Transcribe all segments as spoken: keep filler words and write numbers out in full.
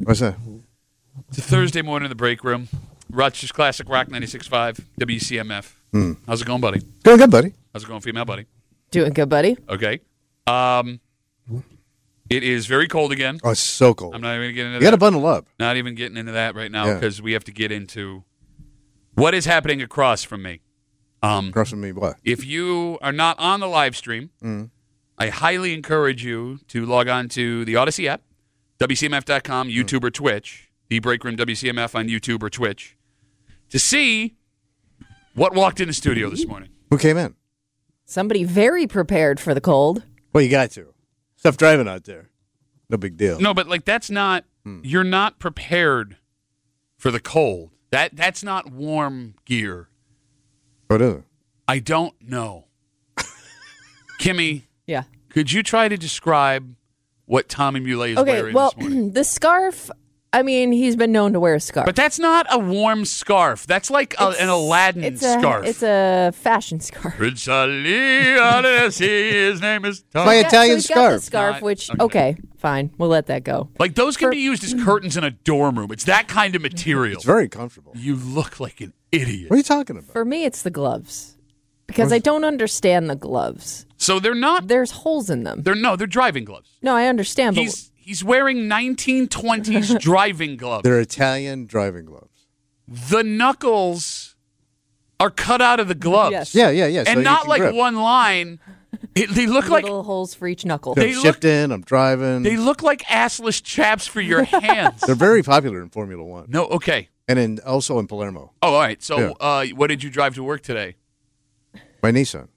What's that? It's a Thursday morning in the break room. Rochester's Classic Rock ninety-six point five, W C M F. Hmm. How's it going, buddy? Going good, buddy. How's it going, female buddy? Doing good, buddy. Okay. Um, it is very cold again. Oh, it's so cold. I'm not even getting into You that. got to bundle up. Not even getting into that right now Yeah. because we have to get into what is happening across from me. Um, Across from me, what? if you are not on the live stream, Mm. I highly encourage you to log on to the Odyssey app, W C M F dot com, YouTube or Twitch, the Break Room W C M F on YouTube or Twitch, to see what walked in the studio this morning. Who came in? Somebody very prepared for the cold. Well, you got to. Tough driving out there. No big deal. No, but like that's not, you're not prepared for the cold. That That's not warm gear. What is it? I don't know. Kimmy, Yeah. could you try to describe what Tommy Muley is Okay, wearing well, this morning? the scarf, I mean, he's been known to wear a scarf. But that's not a warm scarf. That's like a, an Aladdin it's a, scarf. It's a fashion scarf. Prince Ali, Odyssey, his name is Tommy. My Yeah, so Italian he's got scarf. the scarf, Not- which, okay. okay, fine. We'll let that go. Like those can For- be used as curtains in a dorm room. It's that kind of material. It's very comfortable. You look like an idiot. What are you talking about? For me, it's the gloves. Because I don't understand the gloves. So they're not. There's holes in them. They're no. They're driving gloves. No, I understand, but He's he's wearing nineteen twenties driving gloves. They're Italian driving gloves. The knuckles are cut out of the gloves. Yes. Yeah, yeah, yeah. so and you not can like grip. one line. It, they look like little holes for each knuckle. I'm they look- shipped in. I'm driving. they look like assless chaps for your hands. They're very popular in Formula One No, okay. and in also in Palermo. Oh, all right. So, Yeah. uh, what did you drive to work today? My Nissan.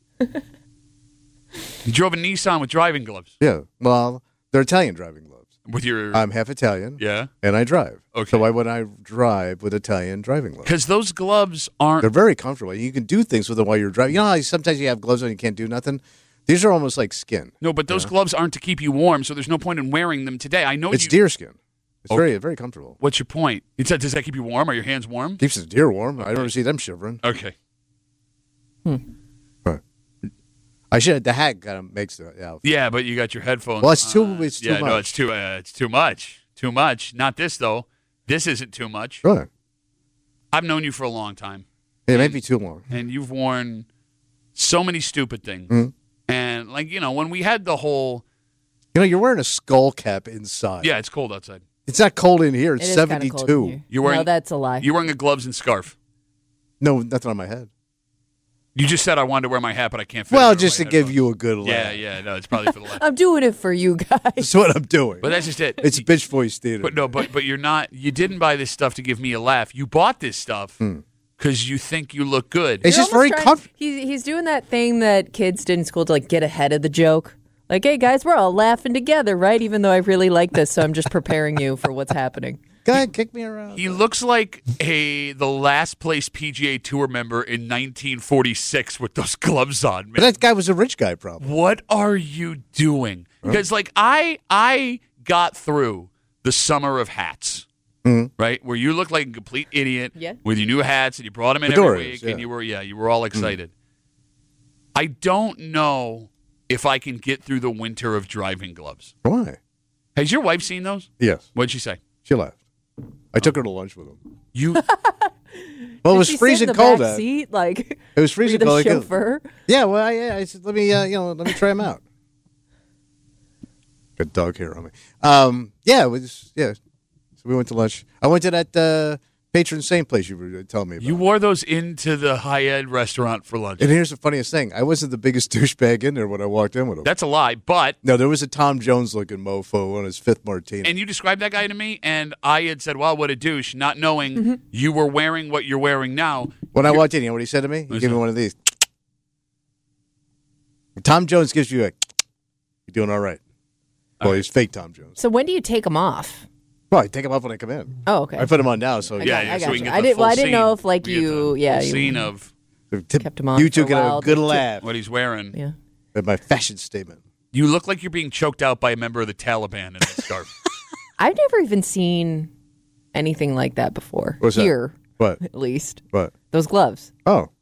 You drove a Nissan with driving gloves. Yeah. Well, they're Italian driving gloves. With your I'm half Italian. yeah, And I drive. Okay. So why would I drive with Italian driving gloves? because those gloves aren't. They're very comfortable. You can do things with them while you're driving. You know how sometimes you have gloves on and you can't do nothing? These are almost like skin. No, but those gloves aren't to keep you warm, so there's no point in wearing them today. I know It's you. deer skin. It's Okay. very very comfortable. What's your point? It said, does that keep you warm? Are your hands warm? Keeps the deer warm. I don't see them shivering. Okay. But I should. The hat kind of makes the outfit. Yeah, but you got your headphones. Well, it's too- on. it's too yeah, no, much. it's too. Uh, it's too much. Too much. Not this though. This isn't too much. Really? I've known you for a long time, It may be too long. and you've worn so many stupid things. Mhm. And like you know, when we had the whole You know, you're wearing a skull cap inside. yeah, it's cold outside. It's not cold in here. It It's is kinda cold in seventy-two. here. You're wearing- No, that's a lie. You're wearing a gloves and scarf. No, nothing on my head. You just said I wanted to wear my hat, but I can't. fit it Well, under just my to give headphones. you a good laugh. Yeah, yeah, no, it's probably for the laugh. I'm doing it for you guys. That's what I'm doing. But that's just it. It's bitch voice theater. But no, but but you're not. You didn't buy this stuff to give me a laugh. You bought this stuff because you think you look good. It's You're just very almost trying- comfortable. He's, he's doing that thing that kids did in school to like get ahead of the joke. Like, hey guys, we're all laughing together, right? Even though I really like this, so I'm just preparing you for what's happening. Go ahead, kick me around. He looks like a the last place P G A Tour member in nineteen forty-six with those gloves on. But Man. that guy was a rich guy, probably. What are you doing? Because like I I got through the summer of hats. Mhm. Right, where you look like a complete idiot Yeah. with your new hats and you brought them in Fedoras, every week yeah. and you were yeah you were all excited. I don't know if I can get through the winter of driving gloves. Why? Has your wife seen those? Yes. What'd she say? She left. I took her to lunch with him. You Well, it Did was she sit freezing in the cold back out. seat, like It was freezing be the cold. I go- chauffeur. Yeah, well, I, yeah, I said, let me, uh, you know, let me try them out. Got dog hair on me. Um, yeah, it was, yeah. So we went to lunch. I went to that uh, patron saint place you were telling me about. you wore those into the high end restaurant for lunch. And here's the funniest thing: I wasn't the biggest douchebag in there when I walked in with him. That's a lie, but No, there was a Tom Jones looking mofo on his fifth martini. and you described that guy to me, and I had said, "Well, what a douche," not knowing Mm-hmm. you were wearing what you're wearing now. when I walked in, you know what he said to me? He What's gave me that? one of these. Tom Jones gives you a. You're doing all right. Well, he's fake Tom Jones. So when do you take them off? Well, I take him off when I come in. Oh, okay. I put him on now, so I Yeah, got- yeah. I so got we can you. get I the didn't- full well, I didn't scene. know if, like, We get the you- full yeah, you- scene of Kept him on You for two a get a while, good but- laugh what he's wearing. Yeah. at my fashion statement. You look like you're being choked out by a member of the Taliban in that scarf. I've never even seen anything like that before. What's that? Here, What? at least. What? Those gloves. Oh,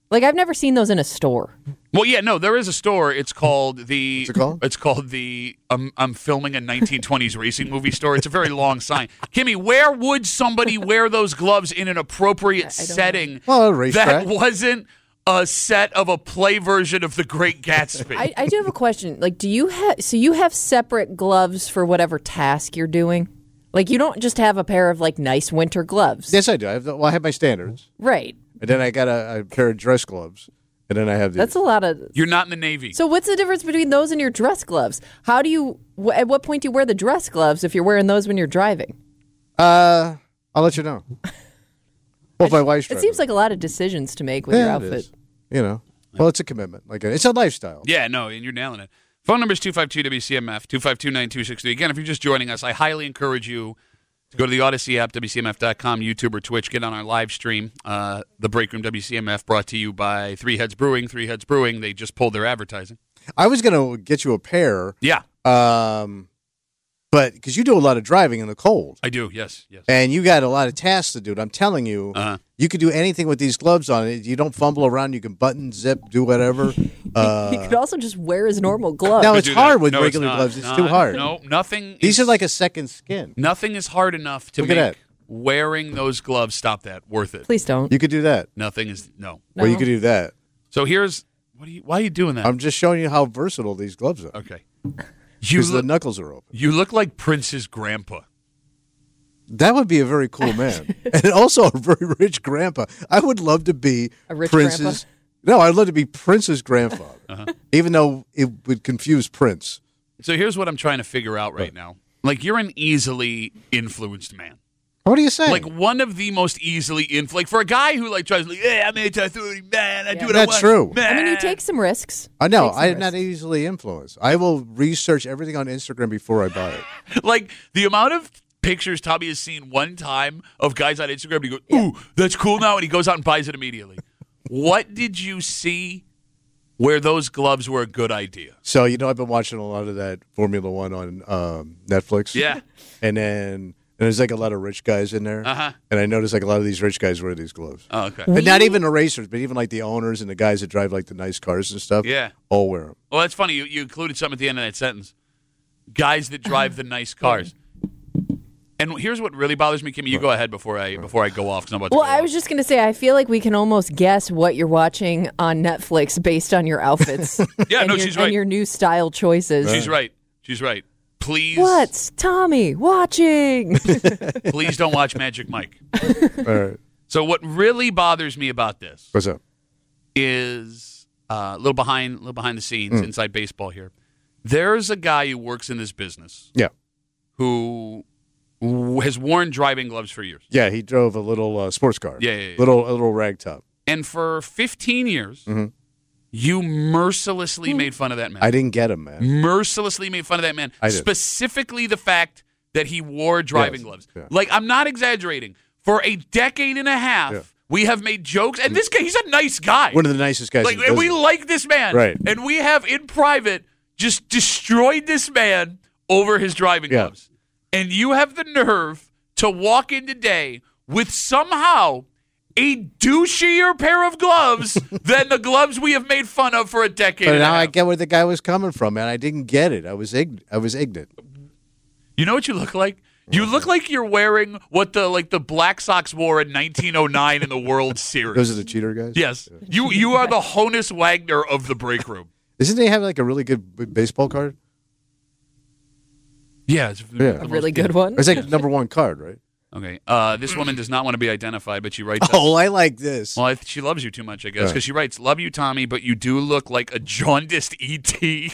Like, I've never seen those in a store. Well, yeah, no, there is a store. It's called the. What's it called? It's called the. Um, I'm filming a nineteen twenties racing movie store. It's a very long sign. Kimmy, where would somebody wear those gloves in an appropriate setting Well, a racetrack. that wasn't a set of a play version of The Great Gatsby? I, I do have a question. Like, do you have, so you have separate gloves for whatever task you're doing? Like, you don't just have a pair of, like, nice winter gloves. Yes, I do. I have, the, well, I have my standards. Right. And then I got a, a pair of dress gloves. And then I have the. That's a lot of. You're not in the Navy. So what's the difference between those and your dress gloves? How do you, wh- at what point do you wear the dress gloves if you're wearing those when you're driving? Uh, I'll let you know. Well, if my wife's It driving. seems like a lot of decisions to make with yeah, your it outfit. is. You know, well, it's a commitment. Like it's a lifestyle. Yeah, no, and you're nailing it. Phone number is two five two W C M F, two five two, nine two six three. Again, if you're just joining us, I highly encourage you to go to the Odyssey app, W C M F dot com, YouTube or Twitch. Get on our live stream, uh, The Break Room W C M F, brought to you by Three Heads Brewing. Three Heads Brewing, they just pulled their advertising. I was gonna get you a pair. Yeah, Um, but because you do a lot of driving in the cold, I do, yes, yes. and you got a lot of tasks to do. And I'm telling you, Uh-huh. you could do anything with these gloves on. You don't fumble around. You can button, zip, do whatever. Uh, You could also just wear his normal gloves. No, Could it's do hard that. with No, regular not. gloves. It's Not- too hard. No, nothing. These is, are like a second skin. Nothing is hard enough to Look at make that. wearing those gloves, stop that, worth it. Please don't. You could do that, Nothing is, no. No. or you could do that. So here's, what are you, why are you doing that? I'm just showing you how versatile these gloves are. okay. You Because the look, knuckles are open. you look like Prince's grandpa. That would be a very cool man, and also a very rich grandpa. I would love to be A rich Prince's. No, I'd love to be Prince's grandfather, Uh-huh. even though it would confuse Prince. So here's what I'm trying to figure out right now. Like, you're an easily influenced man. What are you saying? Like, one of the most easily influenced. Like, for a guy who, like, tries to, like, hey, I'm anti-authority, man. I do what I That's want. true. Man. I mean, you take some risks. I know Take some I'm not risks. easily influenced. I will research everything on Instagram before I buy it. Like, the amount of pictures Tommy has seen one time of guys on Instagram, and he goes, ooh, that's cool now, and he goes out and buys it immediately. What did you see where those gloves were a good idea? So you know, I've been watching a lot of that Formula One on um, Netflix. Yeah. and then and there's like a lot of rich guys in there, Uh-huh. and I noticed like a lot of these rich guys wear these gloves. Oh, okay. But not even the racers, but even like the owners and the guys that drive like the nice cars and stuff. Yeah. all wear them. Well, that's funny. You, you included something at the end of that sentence. Guys that drive the nice cars. And here's what really bothers me, Kimmy. You go ahead before I before I go off, because I'm about to Well, go I off. was just going to say, I feel like we can almost guess what you're watching on Netflix based on your outfits. Yeah, and no, your, she's right. And your new style choices. She's right. She's right. Please, What's Tommy watching? please don't watch Magic Mike. All right, So what really bothers me about this what's up? is uh, a little behind, a little behind the scenes inside baseball here. There's a guy who works in this business Yeah, who w- has worn driving gloves for years, yeah. He drove a little uh, sports car. Yeah, yeah, yeah. little a little rag top. and for fifteen years, you mercilessly made fun of that man. I didn't get him, man. mercilessly made fun of that man. I did. Specifically the fact that he wore driving Yes, gloves. yeah. Like, I'm not exaggerating. For a decade and a half, Yeah. we have made jokes. And this guy, he's a nice guy. One of the nicest guys. Like, in the and we business. like this man. Right. And we have, in private, just destroyed this man over his driving Yeah. gloves. And you have the nerve to walk in today with somehow a douchier pair of gloves than the gloves we have made fun of for a decade But and a now I half. get where the guy was coming from, man. I didn't get it. I was ign- I was ignorant. You know what you look like? You look like you're wearing what the like the Black Sox wore in nineteen oh nine in the World Series. Those are the cheater guys. Yes, you you are the Honus Wagner of the break room. Isn't he have like a really good b- baseball card? Yeah, it's Yeah. A really good one. It's like number one card, right? Okay, uh, this woman does not want to be identified, but she writes. Oh, I like this. Well, I th- she loves you too much, I guess, Yeah. because she writes, "Love you, Tommy, but you do look like a jaundiced E T."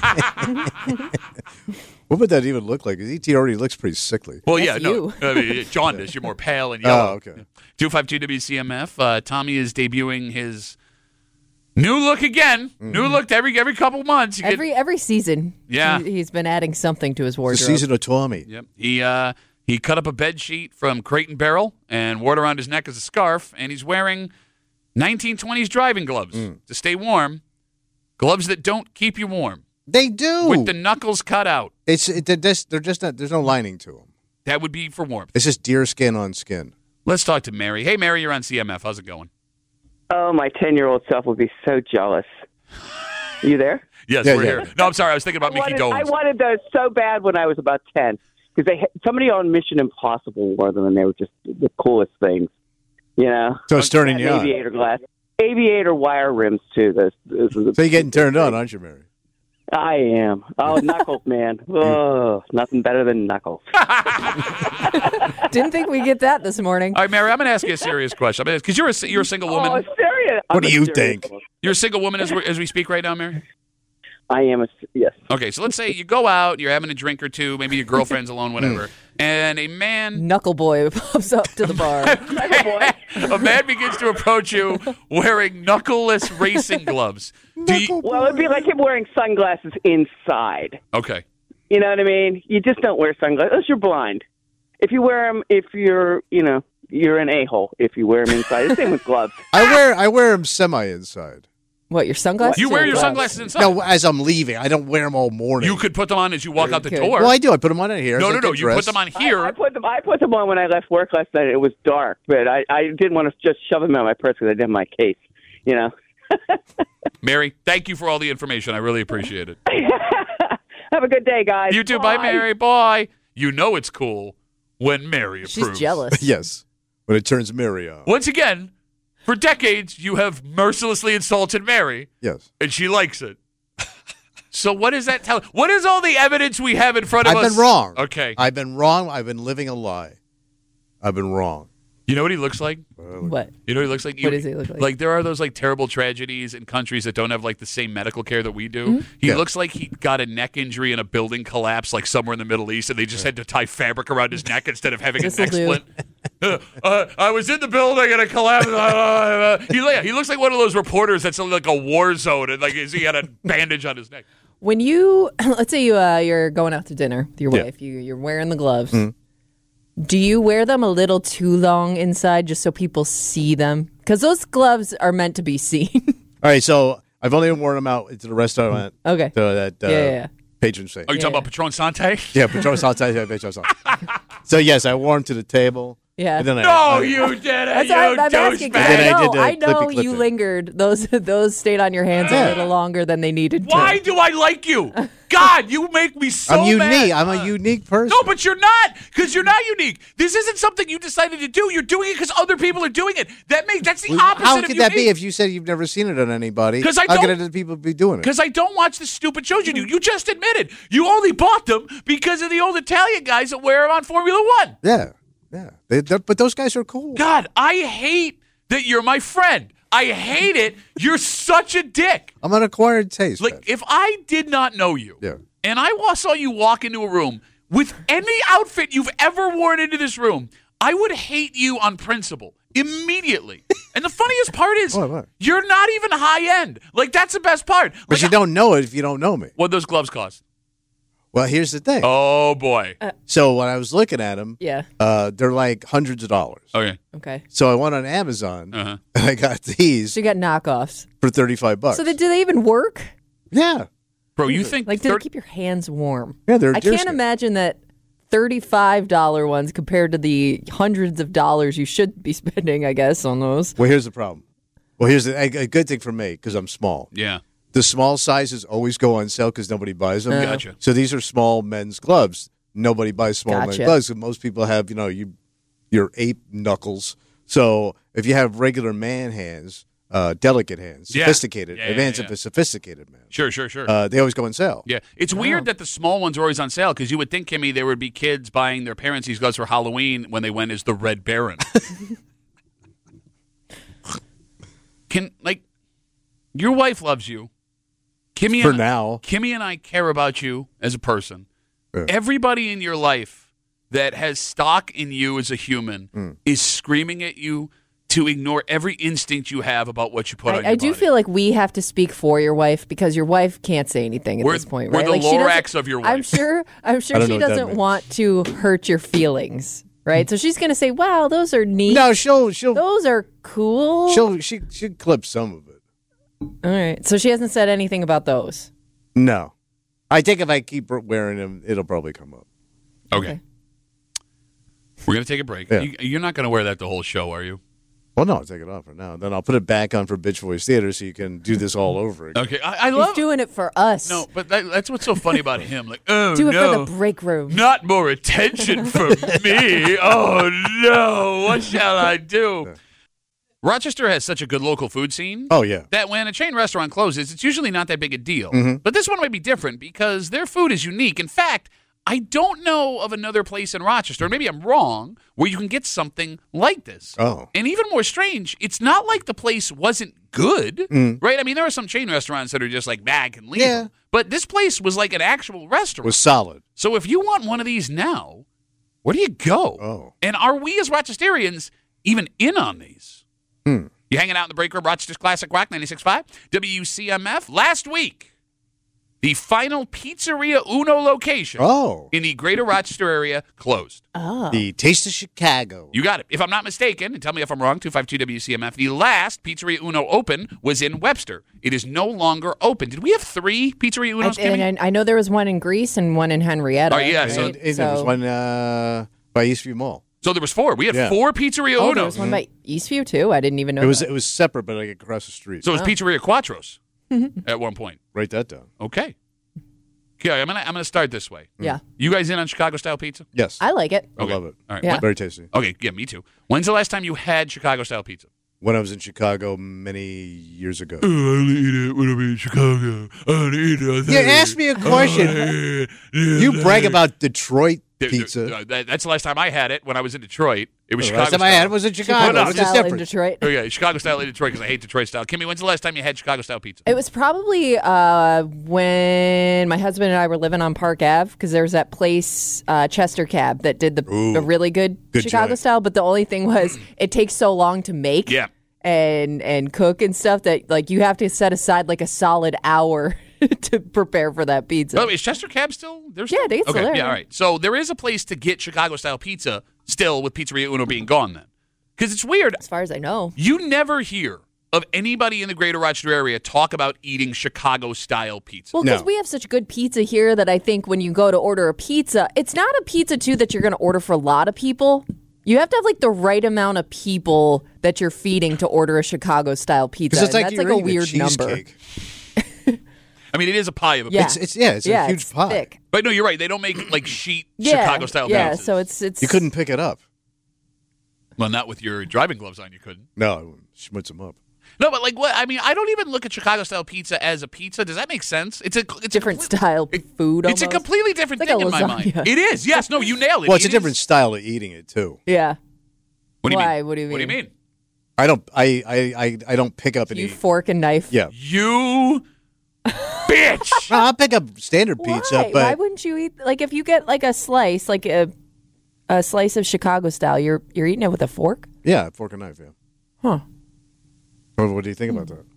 What would that even look like? 'Cause E T already looks pretty sickly. Well, That's yeah, no, you. I mean, jaundice. You're more pale and yellow. Oh, okay. two five two W C M F. Uh, Tommy is debuting his new look again. New look every every couple months. You get- Every every season, Yeah. he, he's been adding something to his The wardrobe. season of Tommy. Yep. He uh, he cut up a bed sheet from Crate and Barrel and wore it around his neck as a scarf, and he's wearing nineteen twenties driving gloves to stay warm. Gloves that don't keep you warm, They do. with the knuckles cut out. it's it, they're just they're just not. There's no lining to them. That would be for warmth. It's just deer skin on skin. Let's talk to Mary. Hey, Mary, you're on C M F. How's it going? Oh, my ten-year-old self would be so jealous. You there? Yes, Yeah, we're yeah. here. No, I'm sorry. I was thinking about I Mickey wanted, I Dolenz. wanted those so bad when I was about ten because they had, somebody on Mission Impossible wore them, and they were just the coolest things. You know, So it's turning That you on. aviator glass, aviator wire rims too. Those, those are the, So you're getting turned on, aren't you, Mary? I am. Oh, Knuckles, man. Oh, nothing better than Knuckles. Didn't think we'd get that this morning. All right, Mary, I'm going to ask you a serious question. Because you're a, you're a single woman. Oh, serious? What I'm do a you serious think? woman. You're a single woman as we, as we speak right now, Mary? I am a yes. Okay, so let's say you go out, you're having a drink or two, maybe your girlfriend's alone, whatever, and a man Knuckle boy pops up to the bar. a man begins to approach you wearing knuckleless racing gloves. Do you, Well, it'd be like him wearing sunglasses inside. okay. You know what I mean? You just don't wear sunglasses unless you're blind. If you wear them, if you're, you know, you're an a-hole. If you wear them inside, the same with gloves. I wear I wear them semi inside. What, your sunglasses? You or wear your gloves? sunglasses inside. No, as I'm leaving, I don't wear them all morning. You could put them on as you walk out the Okay. door. Well, I do. I put them on in here. no, as I no, no. get You put dressed. them on I, here. I put them. I put them on when I left work last night. It was dark, but I, I didn't want to just shove them in my purse because I didn't have my case. You know. Mary, thank you for all the information. I really appreciate it. Have a good day, guys. You too. Bye, Mary. Bye. You know it's cool when Mary approves. She's jealous. Yes, when it turns Mary on. Once again, for decades, you have mercilessly insulted Mary, Yes, and she likes it. So what does that tell? What is all the evidence we have in front of I've us? been wrong. Okay. I've been wrong. I've been living a lie. I've been wrong. You know what he looks like? What? You know what he looks like? What You- does he look like? Like there are those like terrible tragedies in countries that don't have like the same medical care that we do. Mm-hmm. He Yeah. looks like he got a neck injury in a building collapse like somewhere in the Middle East, and they just had to tie fabric around his neck instead of having a This'll neck do. splint. Uh, uh, I was in the building and it collapsed. Uh, uh, he, yeah, he looks like one of those reporters that's in like a war zone and like he had a bandage on his neck. When you, let's say you uh, you're going out to dinner with your Yeah. wife, you you're wearing the gloves. Do you wear them a little too long inside just so people see them? Because those gloves are meant to be seen. All right, so I've only worn them out into the restaurant. Okay. To that uh, Yeah, yeah, yeah. patron saint. Are you talking Yeah. about Patron Sante? Yeah, Patron Sante. Yeah, Patron Sante. So yes, I wore them to the table. Yeah. And then I, No, I- you did it. That's you why I'm asking. 'cause Then I I know, did the I know flippy you clip. lingered. Those those stayed on your hands a Yeah. little longer than they needed to. Why do I like you? God, you make me so I'm unique. mad. I'm a unique person. No, but you're not, because you're not unique. This isn't something you decided to do. You're doing it because other people are doing it. That makes that's the Well, opposite how of could that be unique. if you said you've never seen it on anybody? 'Cause I How could don't- other people be doing it? Because I don't watch the stupid shows you do. You just admitted you only bought them because of the old Italian guys that wear them on Formula One. Yeah, yeah. They, they're- but those guys are cool. God, I hate that you're my friend. I hate it. You're such a dick. I'm an acquired taste. Like, man. if I did not know you, Yeah. and I wa- saw you walk into a room with any outfit you've ever worn into this room, I would hate you on principle immediately. And the funniest part is, What, what? you're not even high end. Like, that's the best part. But Like, you don't know it if you don't know me. what those gloves cost? Well, here's the thing. Oh boy. So when I was looking at them, Yeah. uh, they're like hundreds of dollars. Okay. Okay. So I went on Amazon Uh-huh. and I got these So you got knockoffs. for thirty-five bucks. So they, do they even work? yeah, Bro, you think Like, do they thir- keep your hands warm? yeah, they're. I they're can't skin. imagine that thirty-five dollars ones compared to the hundreds of dollars you should be spending, I guess, on those. Well, here's the problem. Well, here's the, a, a good thing for me because I'm small. Yeah. The small sizes always go on sale because nobody buys them. Gotcha. So these are small men's gloves. Nobody buys small men's Gotcha. gloves. And most people have, you know, you your ape knuckles. So if you have regular man hands, uh, delicate hands, Yeah. sophisticated, Yeah, yeah, advanced yeah. of a sophisticated man, Sure, sure, sure. uh, they always go on sale. Yeah, it's weird that the small ones are always on sale because you would think, Kimmy, there would be kids buying their parents these gloves for Halloween when they went as the Red Baron. Can like your wife loves you, Kimmy? For and, now. Kimmy and I care about you as a person. Yeah. Everybody in your life that has stock in you as a human Mm. is screaming at you to ignore every instinct you have about what you put on I, your I do body. feel like we have to speak for your wife because your wife can't say anything at We're- this point, we're right? the like she doesn't- Lorax of your I'm wife. sure. I'm sure I don't she know what that doesn't means. want to hurt your feelings, right? So she's going to say, "Wow, those are neat. No, she'll she'll Those are cool." she'll she she clip some of it. All right. So she hasn't said anything about those. No, I think if I keep wearing them, it'll probably come up. Okay. Okay. We're going to take a break. Yeah. You, you're not going to wear that the whole show, are you? Well, no, I'll take it off for now. Then I'll put it back on for Bitch Voice Theater so you can do this all over again. Okay, I, I He's love. doing it for us. No, but that, that's what's so funny about him. Like, oh Do it no, for the break room. not more attention for me. Oh no, what shall I do? Rochester has such a good local food scene. Oh, yeah. That when a chain restaurant closes, it's usually not that big a deal. Mm-hmm. But this one might be different because their food is unique. In fact, I don't know of another place in Rochester, and maybe I'm wrong, where you can get something like this. Oh. And even more strange, it's not like the place wasn't good, right? I mean, there are some chain restaurants that are just like, bah, I can leave Mm. Yeah. them. But this place was like an actual restaurant. Was solid. So if you want one of these now, where do you go? Oh. And are we as Rochesterians even in on these? Hmm. You hanging out in the break room, Rochester's Classic Rock ninety-six point five, W C M F. Last week, the final Pizzeria Uno location Oh. in the greater Rochester area closed. Oh. The Taste of Chicago. You got it. If I'm not mistaken, and tell me if I'm wrong, two five two W C M F, the last Pizzeria Uno open was in Webster. It is no longer open. Did we have three Pizzeria Unos, I, Kimmy? and I, I know there was one in Greece and one in Henrietta. Oh, yeah, right? so- And, and there was one uh, by Eastview Mall. So there was four. We had Yeah. four Pizzeria oh, Unos. there was one by Eastview too. I didn't even know. It was that. it was separate, but like across the street. So it was Pizzeria Quattros Mm-hmm. at one point. Write that down. Okay. Okay, I'm gonna I'm gonna start this way. Yeah, You guys in on Chicago style pizza? Yes. I like it. I Okay. love it. All right. Yeah. When- Very tasty. okay, yeah, me too. When's the last time you had Chicago style pizza? When I was in Chicago many years ago. I only eat it when I'm in Chicago. I only eat it. You asked me a question. You brag about Detroit pizza. uh, that- that's the last time I had it when I was in Detroit. It was The Chicago last time style. I had it was in Chicago. no, What's the Style in difference? Detroit. Oh yeah, Chicago style in Detroit because I hate Detroit style. Kimmy, when's the last time you had Chicago style pizza? It was probably uh, when my husband and I were living on Park Ave because there was that place, uh, Chester Cab, that did the, Ooh. the really good, Good Chicago joint. style. But the only thing was it takes so long to make Yeah. and and cook and stuff that like you have to set aside like a solid hour to prepare for that pizza. By the way, is Chester Cab still? There's Yeah, I think it's okay, still there, Yeah, yeah. all right. So there is a place to get Chicago style pizza still with Pizzeria Uno being gone then. Because it's weird. as far as I know. You never hear of anybody in the greater Rochester area talk about eating Chicago style pizza. Well, because No. we have such good pizza here that I think when you go to order a pizza, it's not a pizza too that you're going to order for a lot of people. You have to have like the right amount of people that you're feeding to order a Chicago style pizza. Because it's and like that's you're like a eating weird number. cheesecake. I mean, it is a pie of a Yeah. pizza. It's, it's yeah, it's yeah, a huge it's pie. thick. But no, you're right. They don't make like sheet Yeah, Chicago style yeah. pizzas. So it's it's You couldn't pick it up. Well, not with your driving gloves on. You couldn't. No, I wouldn't schmutz them up. No, but like what? I mean, I don't even look at Chicago style pizza as a pizza. Does that make sense? It's a it's different a complete- style it- food. It's a almost. completely different It's like thing a in my mind. lasagna. It is. Yes. No, you nailed it. Well, it's It a different is- style of eating it too. Yeah. What do you Why? mean? What do you What do you mean? mean? I don't. I. I. I, I don't pick up and You eat. fork and knife. Yeah. You bitch. No, I'll pick up standard Why? pizza, Why but wouldn't you eat like if you get like a slice, like a a slice of Chicago style, you're you're eating it with a fork? yeah, fork and knife. Yeah. Huh. What, what do you think about that?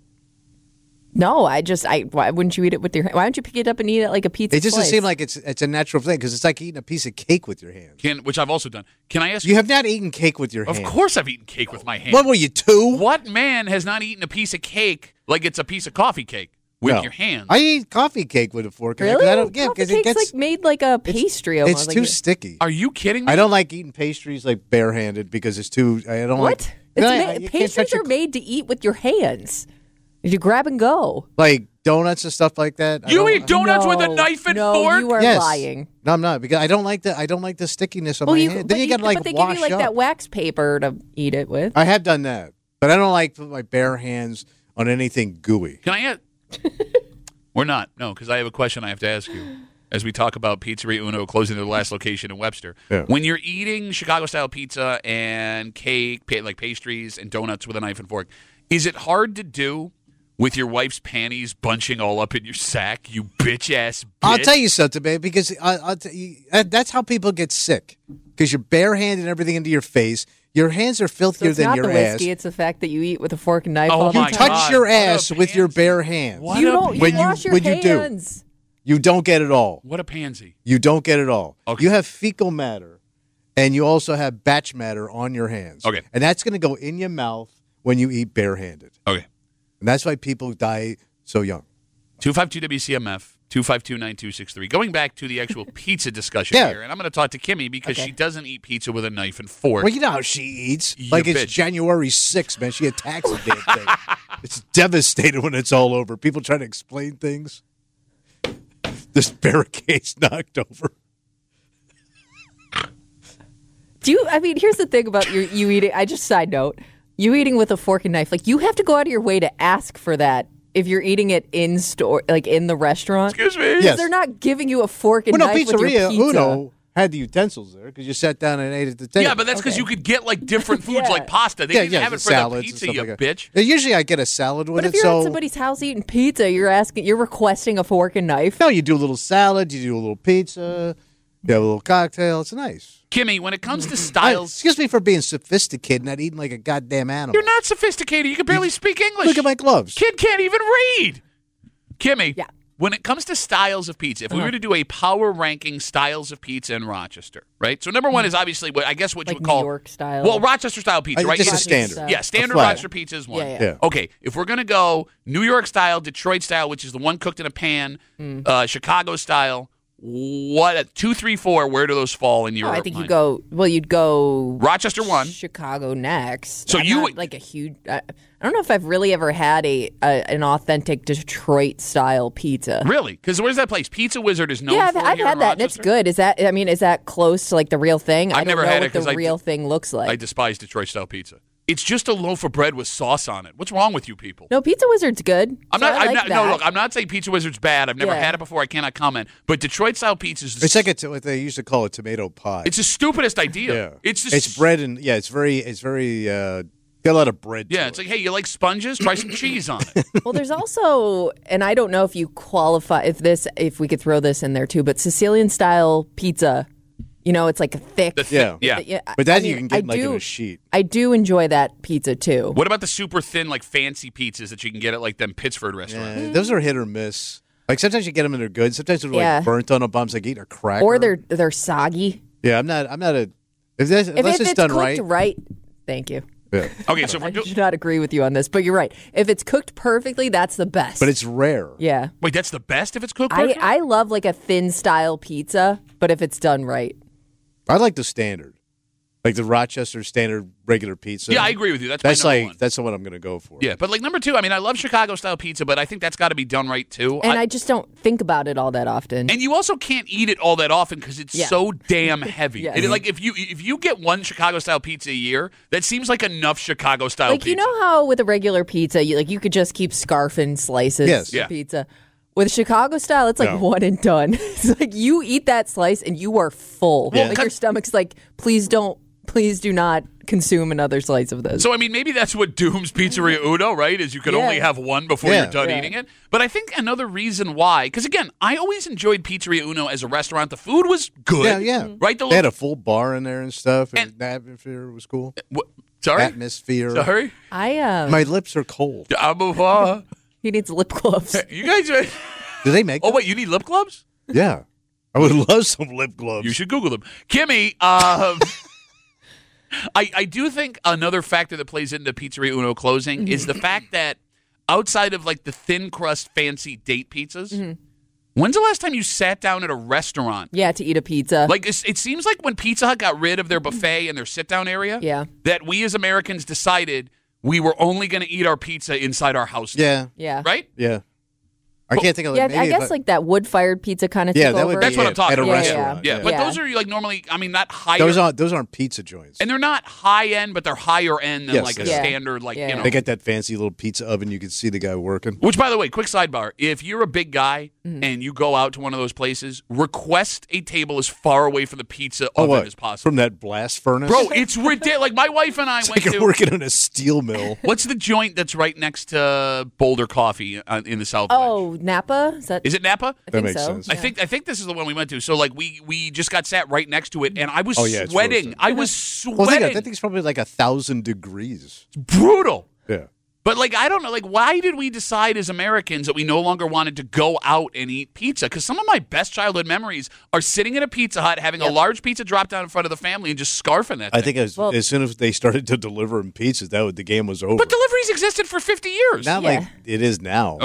No, I just I why wouldn't you eat it with your why don't you pick it up and eat it like a pizza? It just doesn't slice? seem like it's it's a natural thing because it's like eating a piece of cake with your hands. Can which I've also done. Can I ask You have not eaten cake with your Of hands. course, I've eaten cake with my hands. What were you, two? What man has not eaten a piece of cake like it's a piece of coffee cake with No. your hands? I eat coffee cake with a fork. 'cause I- 'cause Really? I don't, yeah, Coffee because it cake's gets like made like a pastry almost. it's like too it- sticky. Are you kidding me? I don't like eating pastries like barehanded because it's too. I don't What? like. It's No, I- ma- you can't pastries touch are your- made to eat with your hands. You grab and go. like donuts and stuff like that. I You don't- eat donuts with a No, knife and no, fork? you are Yes. lying. No, I'm not because I don't like the I don't like the stickiness on Well, my you, hand. but Then you, you, gotta like but they wash give you like up. that wax paper to eat it with. I have done that, but I don't like put my bare hands on anything gooey. Can I ask? We're not. No, because I have a question I have to ask you. As we talk about Pizzeria Uno closing their last location in Webster. Yeah. When you're eating Chicago-style pizza and cake, pa- like pastries and donuts with a knife and fork, is it hard to do with your wife's panties bunching all up in your sack, you bitch-ass bitch? I'll tell you something, man, because I, I'll tell you, uh, that's how people get sick. Because you're barehanded everything into your face. Your hands are So filthier it's than not your the whiskey; ass. it's the fact that you eat with a fork and knife Oh all the my You time. touch God, your what a ass with your pansy. bare hands. What you a don't. You when you- wash your when you do. hands. You don't get it all. What a pansy. You don't get it all. Okay. You have fecal matter, and you also have batch matter on your hands. Okay. And that's going to go in your mouth when you eat barehanded. Okay. And that's why people die so young. two five two W C M F. two five two, nine two six three. Going back to the actual pizza discussion Yeah. here, and I'm going to talk to Kimmy because Okay. she doesn't eat pizza with a knife and fork. Well, you know how she eats. You Like it's bitch. January sixth, man. She attacks the damn thing. It's devastating when it's all over. People trying to explain things. This barricade's knocked over. Do you? I mean, here's the thing about you, you eating. I just side note, you eating with a fork and knife. Like you have to go out of your way to ask for that if you're eating it in store, like in the restaurant. Excuse me? Yes. They're not giving you a fork and Well, no, knife with your Pizzeria pizza. Uno had the utensils there because you sat down and ate at the table. Yeah, but that's because Okay. you could get like different foods Yeah. like pasta. They yeah, didn't yeah, have the it for the salads and pizza, stuff you like that. bitch. Yeah, usually I get a salad with But if it. you're so at somebody's house eating pizza, you're asking, you're requesting a fork and knife. no, you do a little salad, you do a little pizza, you have a little cocktail. It's nice. Kimmy, when it comes to I- styles, excuse me for being sophisticated, not eating like a goddamn animal. you're not sophisticated. You can barely speak English. Look at my gloves. Kid can't even read. Kimmy, Yeah. when it comes to styles of pizza, if we Uh-huh. were to do a power ranking styles of pizza in Rochester, right? So number one is obviously what I guess what you Like would call New York style. Well, Rochester style pizza, I- right? just a Yes. standard. style. Yeah, standard A flat. Rochester pizza is one. Yeah, yeah. Yeah. Okay, if we're gonna go New York style, Detroit style, which is the one cooked in a pan, Mm. uh, Chicago style, what two, three, four? Where do those fall in your? Oh, I think you mind? go. Well, you'd go Rochester one. Chicago next. So I'm you not, would- like a huge. I, I don't know if I've really ever had a, a an authentic Detroit style pizza. Really? Because where's that place? Pizza Wizard is known Yeah, I've, for I've here had in that, and it's Rochester? good. Is that? I mean, is that close to like the real thing? I I've don't never know had what it 'cause the I real d- thing looks like. I despise Detroit style pizza. It's just a loaf of bread with sauce on it. What's wrong with you people? no, Pizza Wizard's good. I'm So not. I I'm like not. that. No, look. I'm not saying Pizza Wizard's bad. I've never Yeah. had it before. I cannot comment. But Detroit style pizza is. It's like a t- what they used to call a tomato pie. It's the stupidest idea. yeah. It's just, it's bread and yeah, it's very it's very uh, got a lot of bread. Yeah, to it's it. like, hey, you like sponges? Try some cheese on it. Well, there's also, and I don't know if you qualify if this, if we could throw this in there too, but Sicilian style pizza. You know, it's like a thick. The thi- yeah, yeah. Yeah, But that I you mean, can get I like in do- a sheet. I do enjoy that pizza too. What about the super thin, like fancy pizzas that you can get at like them Pittsford restaurants? Yeah, those are hit or miss. Like sometimes you get them and they're good. Sometimes they're Yeah. like burnt on a bumps, like eating a cracker. Or they're they're soggy. yeah. I'm not. I'm not a. If that's, If, unless if it's, it's done cooked right. right, thank you. Yeah. Okay, so if I we're do- do not agree with you on this, but you're right. If it's cooked perfectly, that's the best. But it's rare. yeah. wait, that's the best if it's cooked I, perfectly? I love like a thin style pizza, but if it's done right. I like the standard, like the Rochester standard regular pizza. yeah, I agree with you. That's, That's my number like one. that's the one I'm going to go for. Yeah, but like number two, I mean, I love Chicago style pizza, but I think that's got to be done right too. And I- I, just don't think about it all that often. and you also can't eat it all that often because it's Yeah. so damn heavy. Yes. It- like if you if you get one Chicago style pizza a year, that seems like enough Chicago style like pizza. you know how with a regular pizza, you like you could just keep scarfing slices Yes. of Yeah. pizza. With Chicago style, it's like No. one and done. It's like you eat that slice and you are full. Yeah. Like your stomach's like, please don't, please do not consume another slice of this. So I mean, maybe that's what dooms Pizzeria Uno, right? Is you can Yeah. only have one before Yeah. you're done Yeah. eating it. But I think another reason why, because again, I always enjoyed Pizzeria Uno as a restaurant. The food was good. Yeah, yeah. Right. The They had a full bar in there and stuff, and, And- the atmosphere was cool. What- sorry. Atmosphere. Sorry. I um, My lips are cold. I'm a fa- he needs lip gloves. You guys. Are, Do they make? oh them? wait, you need lip gloves? Yeah, I would love some lip gloves. You should Google them. Kimmy, um, I, I do think another factor that plays into Pizzeria Uno closing is the fact that outside of like the thin crust fancy date pizzas, when's the last time you sat down at a restaurant? Yeah, to eat a pizza. Like it's, it seems like when Pizza Hut got rid of their buffet and their sit down area, Yeah. that we as Americans decided we were only going to eat our pizza inside our house. Yeah, yeah. Right? yeah. I can't think of Yeah, like, maybe I guess if like that wood fired pizza kind of yeah, took that over. would That's be what it. I'm talking at a about. Yeah, yeah. restaurant. Yeah, Yeah, but Yeah. those are like normally, I mean, not higher. those aren't those aren't pizza joints. and they're not high end, but they're higher end than Yes, like a yeah. standard, like, Yeah. you know. They get that fancy little pizza oven. You can see the guy working. Which, by the way, quick sidebar: if you're a big guy Mm-hmm. and you go out to one of those places, request a table as far away from the pizza Oh, oven what? as possible. From that blast furnace, Bro, it's ridiculous. Like my wife and I it's went like to. you're working on a steel mill. What's the joint that's right next to Boulder Coffee uh, in the South? Oh, Napa? Is that? Is it Napa? I That think makes so. sense. I think I think this is the one we went to. So like we we just got sat right next to it, and I was Oh, yeah, it's sweating. roasted. I was sweating. Well, think of it, that thing's probably like a thousand degrees. Brutal. Yeah. But like I don't know, like why did we decide as Americans that we no longer wanted to go out and eat pizza? Because some of my best childhood memories are sitting at a Pizza Hut, having a large pizza drop down in front of the family, and just scarfing that. I thing. think as, Well- as soon as they started to deliver them pizzas, that would, the game was over. But deliveries existed for fifty years. Not Yeah. like it is now. Okay.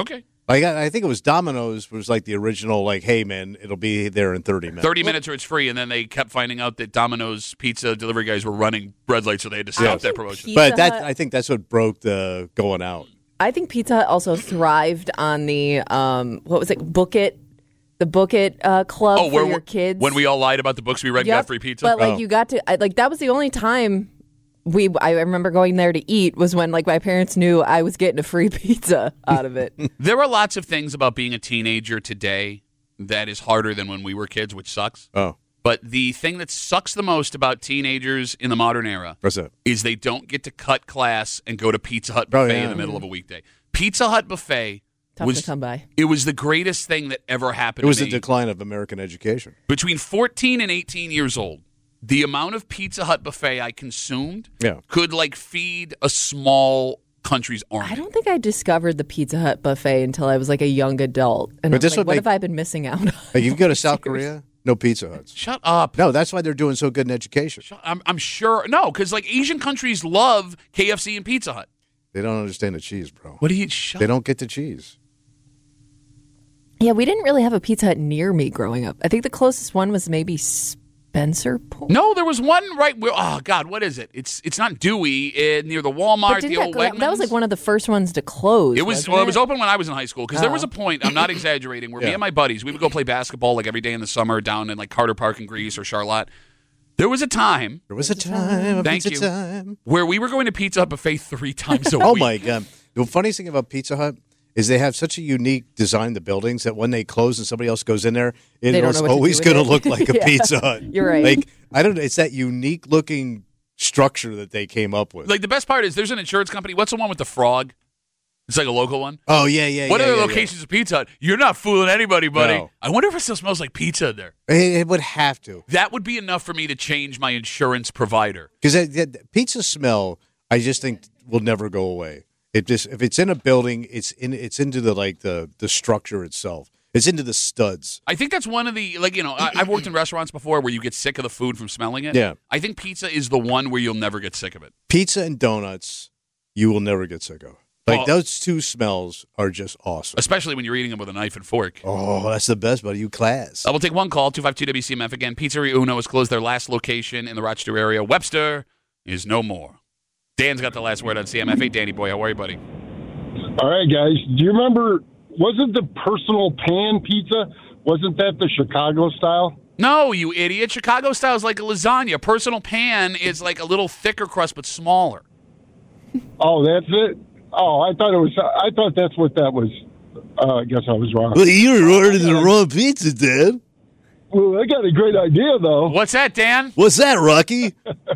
Like I, I think it was Domino's was like the original. Like, hey man, it'll be there in thirty minutes. thirty minutes or it's free, and then they kept finding out that Domino's pizza delivery guys were running red lights, so they had to stop that promotion. Pizza But that Hut- I think that's what broke the going out. I think Pizza Hut also thrived on the um, what was it? Book It, the Book It uh, club Oh, for where your kids. when we all lied about the books we read and Yep. got free pizza. But like Oh. you got to I, like that was the only time we I remember going there to eat was when like my parents knew I was getting a free pizza out of it. There are lots of things about being a teenager today that is harder than when we were kids, which sucks. Oh, But the thing that sucks the most about teenagers in the modern era what's that? is they don't get to cut class and go to Pizza Hut Oh, buffet yeah. in the middle of a weekday. Pizza Hut buffet Tough was to come by. it was the greatest thing that ever happened It was to the me. decline of American education. Between fourteen and eighteen years old, the amount of Pizza Hut buffet I consumed Yeah. could like feed a small country's army. I don't think I discovered the Pizza Hut buffet until I was like a young adult. And But I was this like, would what make- have I been missing out on? Like if you go to South Korea, no Pizza Huts. Shut up. No, that's why they're doing so good in education. I'm, I'm sure. No, because like Asian countries love K F C and Pizza Hut. They don't understand the cheese, bro. What do you shut They don't get the cheese. Yeah, we didn't really have a Pizza Hut near me growing up. I think the closest one was maybe Spencer Point. No, there was one right where. Oh God, what is it? It's it's not Dewey uh, near the Walmart, But didn't the that, old go- Wegmans. that was like one of the first ones to close. It was wasn't well, it was open when I was in high school because there was Oh. a point. I'm not exaggerating. Where me Yeah. and my buddies we would go play basketball like every day in the summer down in like Carter Park in Greece or Charlotte. There was a time There was a time, a Thank pizza you. time. where we were going to Pizza Hut buffet three times a Oh week. my god! The funniest thing about Pizza Hut is they have such a unique design. The buildings that when they close and somebody else goes in there, it They don't was know what to do always with going to it. look like a Yeah. Pizza Hut. You're right. Like I don't know. It's that unique looking structure that they came up with. Like the best part is there's an insurance company. What's the one with the frog? It's like a local one. oh yeah, yeah. What yeah, are the yeah, locations of Pizza Hut? You're not fooling anybody, buddy. No. I wonder if it still smells like pizza in there. Yeah. It, it would have to That would be enough for me to change my insurance provider. because pizza smell. I just think will never go away. It just if it's in a building, it's in it's into the like the the structure itself. It's into the studs. I think that's one of the, like, you know, I, I've worked in restaurants before where you get sick of the food from smelling it. Yeah. I think pizza is the one where you'll never get sick of it. Pizza and donuts, you will never get sick of. Like Well- those two smells are just awesome. Especially when you're eating them with a knife and fork. Oh, that's the best, buddy. You class. Uh, we'll take one call, two five two W C M F. Again, Pizzeria Uno has closed their last location in the Rochester area. Webster is no more. Dan's got the last word on C M F. Hey, Danny boy, how are you, buddy? All right, guys. Do you remember, wasn't the personal pan pizza, wasn't that the Chicago style? No, you idiot. Chicago style is like a lasagna. Personal pan is like a little thicker crust but smaller. Oh, that's it? Oh, I thought it was, I thought that's what that was. Uh, I guess I was wrong. You're ordering the wrong pizza, Dad. Well, I got a great idea, though. What's that, Dan? What's that, Rocky?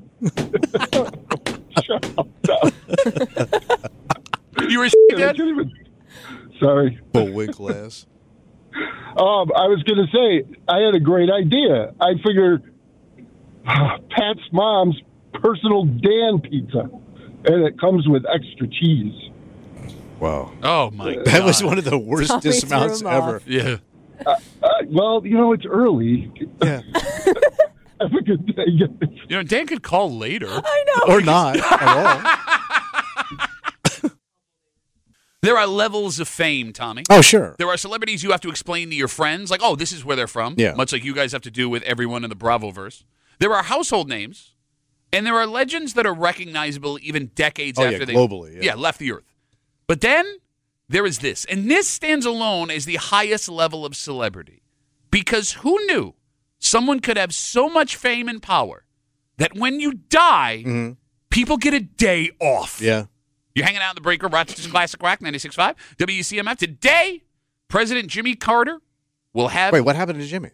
You were I Dan? can't even- Sorry. Bullwink glass. Um, I was going to say, I had a great idea. I figured Pat's mom's personal Dan pizza, and it comes with extra cheese. Wow. Oh, my God. That was one of the worst Tommy threw dismounts him off. ever. Yeah. Uh, well, you know, it's early. Yeah. Have a good day, guys. You know, Dan could call later. I know. Or not at all. There are levels of fame, Tommy. Oh, sure. There are celebrities you have to explain to your friends, like, oh, this is where they're from. Yeah. Much like you guys have to do with everyone in the Bravoverse. There are household names, and there are legends that are recognizable even decades Oh, yeah, after they globally, yeah. left the earth. But then there is this, and this stands alone as the highest level of celebrity. Because who knew someone could have so much fame and power that when you die, Mm-hmm. people get a day off? Yeah. You're hanging out in the breaker, Rochester's Classic Rock, ninety-six point five, W C M F. Today, President Jimmy Carter will have... Wait, what happened to Jimmy?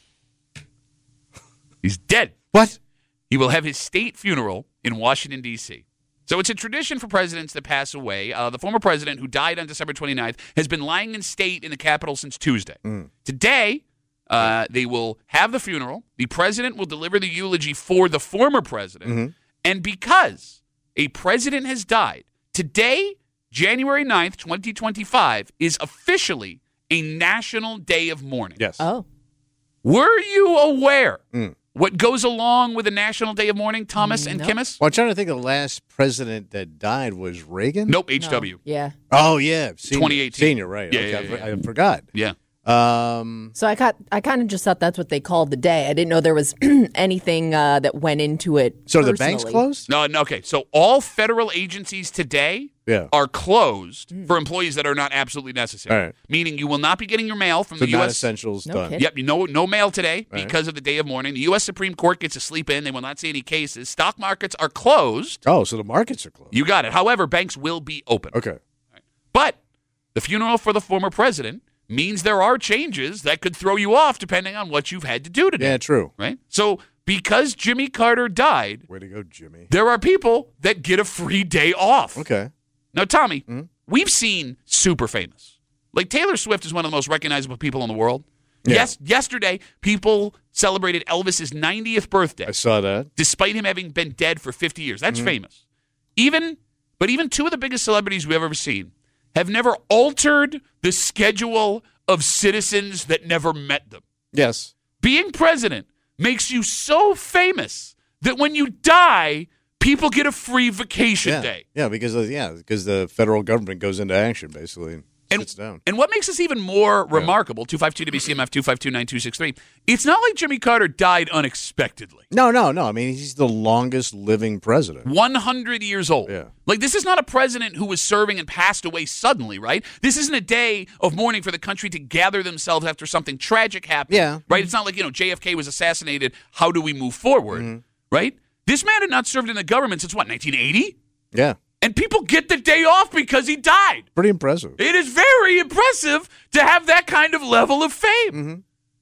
He's dead. What? He will have his state funeral in Washington, D C So it's a tradition for presidents that pass away. Uh, the former president, who died on December twenty-ninth, has been lying in state in the Capitol since Tuesday. Mm. Today, uh, they will have the funeral. The president will deliver the eulogy for the former president. Mm-hmm. And because a president has died, today, January ninth, twenty twenty-five, is officially a national day of mourning. Yes. Oh. Were you aware Mm. what goes along with the National Day of Mourning, Thomas and Nope. Kimmis? Well, I'm trying to think of the last president that died was Reagan. Nope, H W. Yeah. Oh yeah, senior, twenty eighteen. Senior, right? Yeah, okay, yeah, I, yeah, for- yeah. I forgot. Yeah. Um, So I got, I kind of just thought that's what they called the day. I didn't know there was anything uh, that went into it. so are the banks personally. closed? No, no, okay. So all federal agencies today Yeah. are closed for employees that are not absolutely necessary. All right. Meaning you will not be getting your mail from So the U S. non-essentials No done. kidding. Yep, no, no mail today Right. because of the day of mourning. The U S. Supreme Court gets to sleep in. They will not see any cases. Stock markets are closed. Oh, so the markets are closed. You got it. However, banks will be open. Okay. But the funeral for the former president means there are changes that could throw you off depending on what you've had to do today. Yeah, true. Right? So because Jimmy Carter died, Way to go, Jimmy. there are people that get a free day off. Okay. Now, Tommy, Mm-hmm. we've seen super famous. Like Taylor Swift is one of the most recognizable people in the world. Yeah. Yes, yesterday people celebrated Elvis's ninetieth birthday, I saw that. despite him having been dead for fifty years. That's Mm-hmm. famous. Even, but even two of the biggest celebrities we've ever seen have never altered the schedule of citizens that never met them. Yes. Being president makes you so famous that when you die, people get a free vacation Yeah. day. Yeah, because of, yeah, because the federal government goes into action basically and, And, sits down. and what makes this even more remarkable, two five two W C M F, two five two nine two six three, it's not like Jimmy Carter died unexpectedly. No, no, no. I mean, he's the longest living president. one hundred years old. Yeah. Like, this is not a president who was serving and passed away suddenly, right? This isn't a day of mourning for the country to gather themselves after something tragic happened. Yeah. Right? It's not like, you know, J F K was assassinated. How do we move forward? Mm-hmm. Right? This man had not served in the government since, what, nineteen eighty? Yeah. And people get the day off because he died. Pretty impressive. It is very impressive to have that kind of level of fame. Mm-hmm.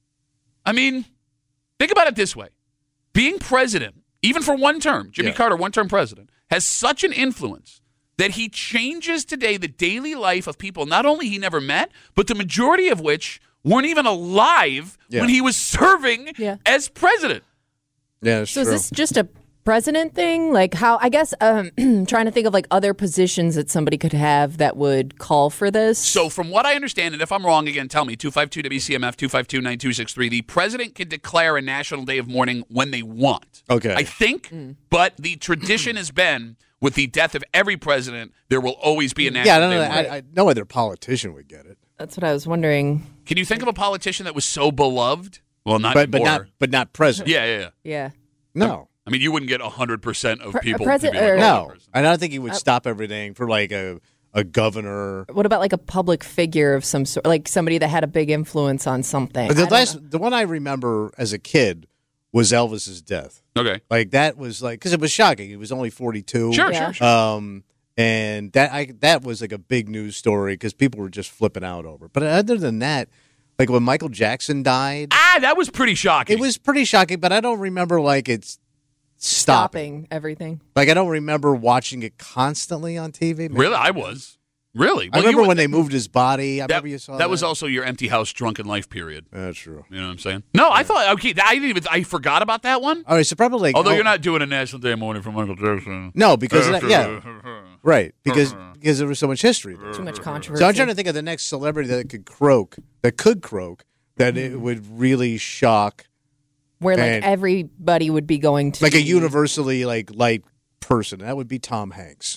I mean, think about it this way. Being president, even for one term, Jimmy Yeah. Carter, one term president, has such an influence that he changes today the daily life of people not only he never met, but the majority of which weren't even alive Yeah. when he was serving Yeah. as president. Yeah, that's So true. is this just a president thing? Like how, I guess, um, trying to think of like other positions that somebody could have that would call for this. So, from what I understand, and if I'm wrong, again, tell me, two five two W C M F, two five two nine two six three, the president can declare a national day of mourning when they want. Okay. I think, but the tradition has been with the death of every president, there will always be a national yeah, no, day no, of mourning. I, I, no other politician would get it. That's what I was wondering. Can you think of a politician that was so beloved? Well, not But but anymore. not but not president. Yeah, yeah, yeah. Yeah. No. I mean, you wouldn't get one hundred percent of Pre- people president- to be like, or- oh, that No. person. And I don't think he would stop everything for like a a governor. What about like a public figure of some sort, like somebody that had a big influence on something? But I the don't last know. the one I remember as a kid was Elvis's death. Okay. Like that was like because it was shocking. He was only forty-two. Sure, Yeah. sure, sure. Um, and that I that was like a big news story because people were just flipping out over. But other than that, like when Michael Jackson died, ah, that was pretty shocking. it was pretty shocking. But I don't remember like it's stopping. stopping everything. Like I don't remember watching it constantly on T V. Maybe- Really? I was. Really? I Well, remember you- when they moved his body. I that, remember you saw that. that was also your empty house, drunken life period. That's true. You know what I'm saying? No, I thought, okay, I didn't even, I forgot about that one. All right, so probably like, Although oh, you're not doing a National Day of Mourning for Michael Jackson. no because of that, yeah, right because because there was so much history there. Too much controversy. So I'm trying to think of the next celebrity that could croak, that could croak, that it would really shock, Where like and- everybody would be going to like a universally like liked person. That would be Tom Hanks.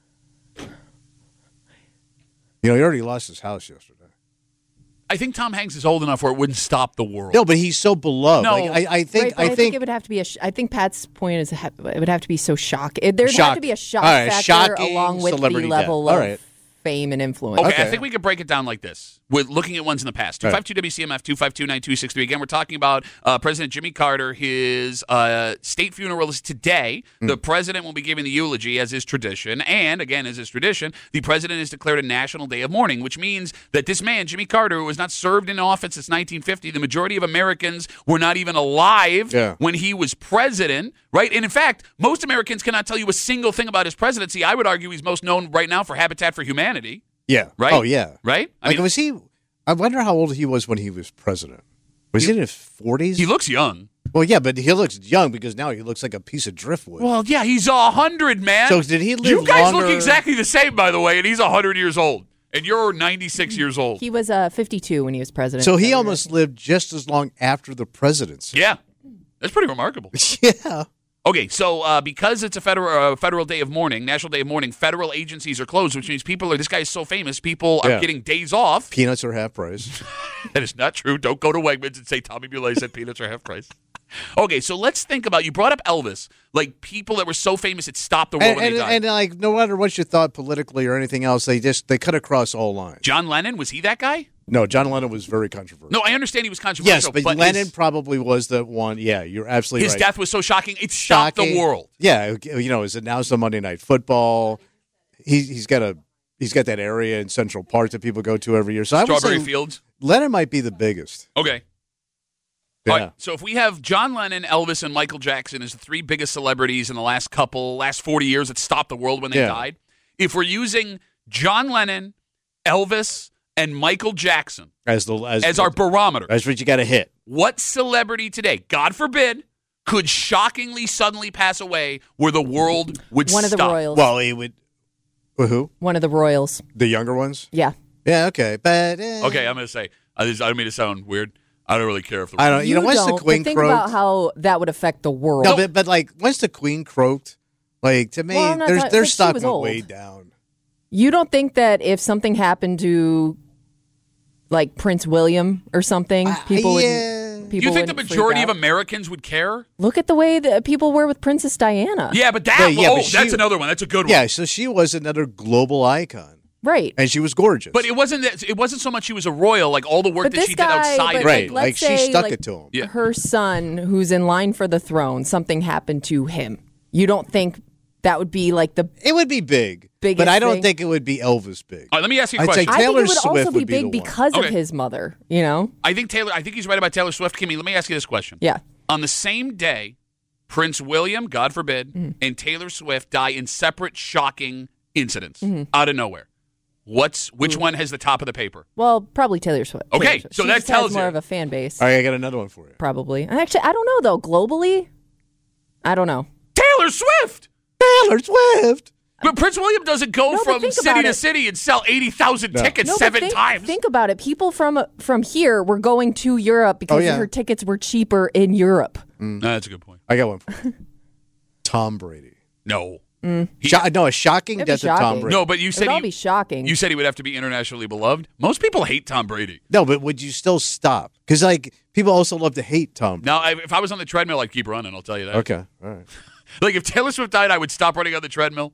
You know, he already lost his house yesterday. I think Tom Hanks is old enough where it wouldn't stop the world. No, but he's so beloved. No. Like, I, I think. Right, but I, I think. it would have to be a. Sh- I think Pat's point is ha- it would have to be so shocking. There'd have Shock- to be a shock all right, factor shocking along with the celebrity level death. All of right. fame and influence. Okay, I Okay. think we could break it down like this. With looking at ones in the past. two five two W C M F, two five two nine two six three. Again, we're talking about uh, President Jimmy Carter. His uh, state funeral is today. Mm. The president will be giving the eulogy as is tradition. And, again, as is tradition, the president has declared a national day of mourning, which means that this man, Jimmy Carter, who has not served in office since nineteen fifty, the majority of Americans were not even alive Yeah. when he was president, right? And, in fact, most Americans cannot tell you a single thing about his presidency. I would argue he's most known right now for Habitat for Humanity. Yeah. Right? Oh yeah. Right? I Like mean, was he? I wonder how old he was when he was president. Was he, in his forties? he looks young. Well, yeah, but he looks young because now he looks like a piece of driftwood. Well, yeah, he's a hundred, man. So did he live You guys longer? look exactly the same, by the way, and he's a hundred years old, and you're ninety-six years old. He was uh, fifty-two when he was president. So he almost lived just as long after the presidency. Yeah, That's pretty remarkable. Yeah. Okay, so uh, because it's a federal uh, federal day of mourning, National Day of Mourning, federal agencies are closed, which means people are. This guy is so famous, people are Yeah. getting days off. Peanuts are half price. That is not true. Don't go to Wegmans and say Tommy Muley said peanuts are half price. Okay, so let's think about, you brought up Elvis, like people that were so famous it stopped the world and, when and, they died. and like, no matter what you thought politically or anything else, they just they cut across all lines. John Lennon, was he that guy? No, John Lennon was very controversial. No, I understand he was controversial. Yes, but, but Lennon his, probably was the one. Yeah, you're absolutely his right. death was so shocking, it stopped Shocking. the world. Yeah, you know, it was announced on Monday Night Football. He, he's got a he's got that area in Central Park that people go to every year. So I would Strawberry say Fields. Lennon might be the biggest. Okay. Yeah. All right, so if we have John Lennon, Elvis, and Michael Jackson as the three biggest celebrities in the last couple, last forty years that stopped the world when they Yeah. died, if we're using John Lennon, Elvis, and Michael Jackson as the as, as our barometer, that's what you got to hit. what celebrity today, God forbid, could shockingly suddenly pass away where the world would One of the stop? royals. Well, he would. Well, who? One of the royals. The younger ones? Yeah. Yeah. Okay, but eh, Okay, I'm going to say, I just- I don't mean to sound weird. I don't really care if the I don't. You, know, once don't, the Queen but think croaked. about how that would affect the world. no, but, but like once the Queen croaked, like to me, Well, I'm not their talking- their but she stock was went old. way down. You don't think that if something happened to, like Prince William or something, people would. yeah. People Do you think the wouldn't freak majority of out? Americans would care? Look at the way that people were with Princess Diana. Yeah, but that, Yeah, yeah, oh, but she- that's another one. That's a good one. Yeah, so she was another global icon, Right. and she was gorgeous. But it wasn't that, it wasn't so much she was a royal, like all the work But that this she guy, did outside. but, of right, it. like, like, let's she say, stuck like, it to him. Yeah. her son, who's in line for the throne, something happened to him. You don't think that would be like the? It would be big, Biggest but I don't thing. think it would be Elvis big. All right, let me ask you a I'd say question. I Taylor think it would Swift also be would be the big one. because Okay. of his mother. You know? I think Taylor. I think he's right about Taylor Swift. Kimmy, let me ask you this question. Yeah. On the same day, Prince William, God forbid, Mm-hmm. and Taylor Swift die in separate shocking incidents Mm-hmm. out of nowhere. What's which one has the top of the paper? Well, probably Taylor Swift. Okay, Taylor Swift. so She that just tells has more you. of a fan base. All right, I got another one for you. Probably. And actually, I don't know though. Globally, I don't know. Taylor Swift. Taylor Swift. But Prince William doesn't go No, but from think city about to it. city and sell eighty thousand No. tickets No, but seven think, times. Think about it. People from from here were going to Europe because Oh, yeah. her tickets were cheaper in Europe. No, that's a good point. I got one for you. Tom Brady. No. Sho- no, a shocking It'd be death of Tom shocking. Brady. No, but you It said would all he, be shocking. you said he would have to be internationally beloved. Most people hate Tom Brady. No, but would you still stop? Because like people also love to hate Tom Brady. Now, I, if I was on the treadmill, I'd keep running. I'll tell you that. Okay, all right. Like if Taylor Swift died, I would stop running on the treadmill.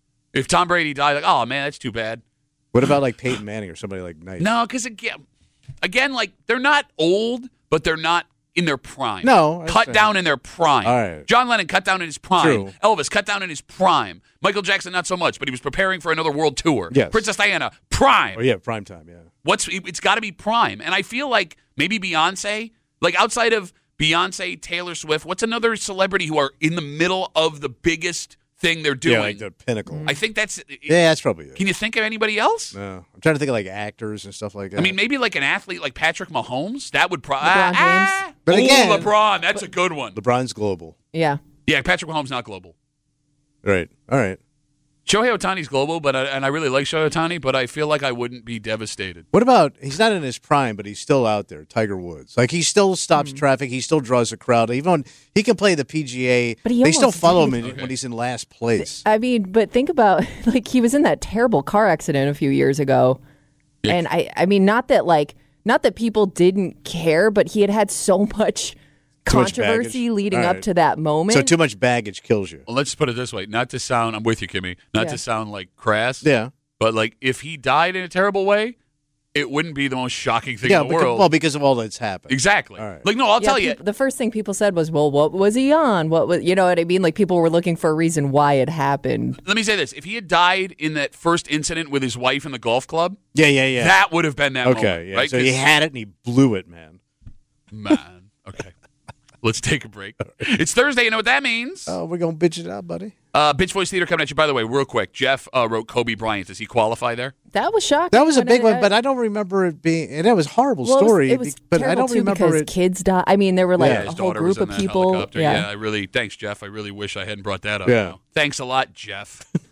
If Tom Brady died, like, oh man, that's too bad. What about like Peyton Manning or somebody like nice? No, because again, again, like they're not old, but they're not in their prime. No, I cut understand. down in their prime. All right. John Lennon cut down in his prime. True. Elvis cut down in his prime. Michael Jackson not so much, but he was preparing for another world tour. Yes. Princess Diana prime. Oh yeah, prime time. Yeah. What's it's got to be prime, and I feel like maybe Beyonce, like outside of Beyonce, Taylor Swift, what's another celebrity who are in the middle of the biggest thing they're doing? Yeah, like the pinnacle. I think that's. yeah, that's probably it. Can you think of anybody else? No, I'm trying to think of like actors and stuff like that. I mean, maybe like an athlete like Patrick Mahomes. That would probably. LeBron James. But Ooh, again- LeBron. That's a good one. LeBron's global. yeah. Yeah, Patrick Mahomes not global. Right. All right. Shohei Ohtani's global, but I, and I really like Shohei Ohtani, but I feel like I wouldn't be devastated. What about he's not in his prime, but he's still out there. Tiger Woods, like he still stops Hmm. traffic. He still draws a crowd. Even when he can play the P G A, But he they still almost follow him did. in, Okay. when he's in last place. I mean, but think about like he was in that terrible car accident a few years ago, Yeah. and I, I mean, not that like, not that people didn't care, but he had had so much Too much controversy baggage. leading All up right. to that moment. So too much baggage kills you. Well, let's put it this way: not to sound, I'm with you, Kimmy. Not Yeah. to sound like crass. Yeah. But like, if he died in a terrible way, it wouldn't be the most shocking thing Yeah. in the Because, world. well, because of all that's happened. exactly. All right. Like, no, I'll Yeah, tell you. peop- the first thing people said was, "Well, what was he on? What was you know what I mean?" Like people were looking for a reason why it happened. Let me say this: if he had died in that first incident with his wife in the golf club, Yeah. Yeah. Yeah. that would have been that okay. moment, Yeah. right? So he 'Cause- had it and he blew it, man. man. Okay. Let's take a break. It's Thursday. You know what that means? Oh, we're gonna bitch it out, buddy. Uh, Bitch Voice Theater coming at you. By the way, real quick, Jeff uh, wrote Kobe Bryant. Does he qualify there? That was shocking. That was a but big I- one, I- but I don't remember it being. And it was a horrible well, it was- story, It was, but I terrible don't too remember because it. kids died. I mean, there were like Yeah, a His whole daughter group was in of that people. helicopter. Yeah. Yeah, I really. Thanks, Jeff. I really wish I hadn't brought that up. Yeah. now. Thanks a lot, Jeff.